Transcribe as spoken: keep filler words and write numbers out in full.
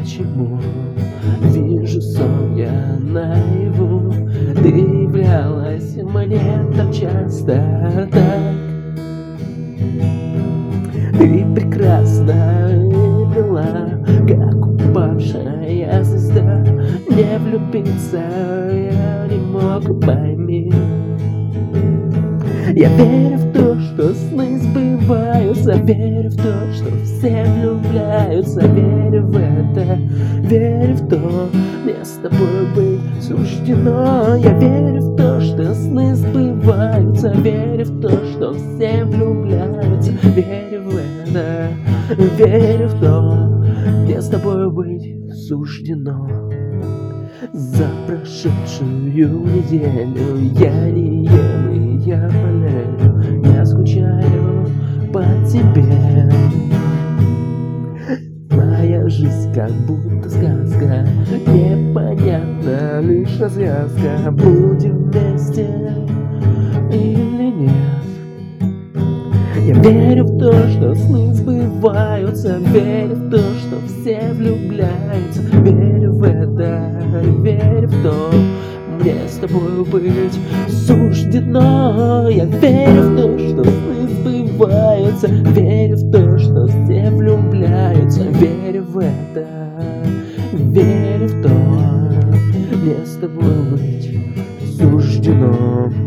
почему вижу сон я наяву. Ты являлась мне так часто, так. Ты прекрасна и была, как упавшая звезда. Не влюбиться я не мог, пойми. Я верю в то, что сны сбываются, верю в то, что все влюбляются, верю в это, верю в то, мне с тобой быть суждено. Я верю в то, что сны сбываются, верю в то, что все влюбляются, верю в это, верю в то, мне с тобой быть суждено. За прошедшую неделю я не ем и я болею, я скучаю по тебе. Моя жизнь как будто сказка, непонятна лишь развязка. Будем вместе или нет? Я верю в то, что сны сбываются, верю в то, что все влюбляются, верю в это, верю в то, мне с тобой быть суждено. Я верю в то, что сны сбываются, верю в то, что все влюбляются, верю в это, верю в то, мне с тобой быть суждено.